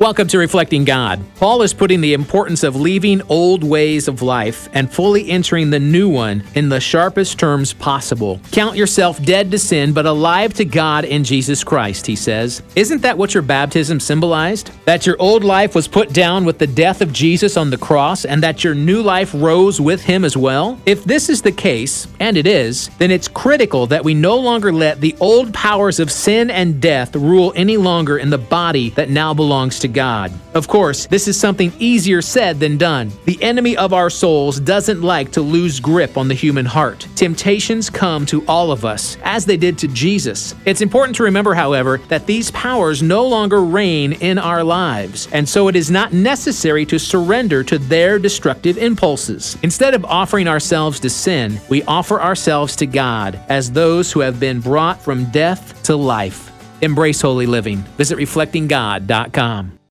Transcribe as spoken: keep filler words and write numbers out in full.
Welcome to Reflecting God. Paul is putting the importance of leaving old ways of life and fully entering the new one in the sharpest terms possible. Count yourself dead to sin, but alive to God in Jesus Christ, he says. Isn't that what your baptism symbolized? That your old life was put down with the death of Jesus on the cross, and that your new life rose with him as well? If this is the case, and it is, then it's critical that we no longer let the old powers of sin and death rule any longer in the body that now belongs to God. Of course, this is something easier said than done. The enemy of our souls doesn't like to lose grip on the human heart. Temptations come to all of us, as they did to Jesus. It's important to remember, however, that these powers no longer reign in our lives, and so it is not necessary to surrender to their destructive impulses. Instead of offering ourselves to sin, we offer ourselves to God as those who have been brought from death to life. Embrace holy living. Visit reflecting god dot com.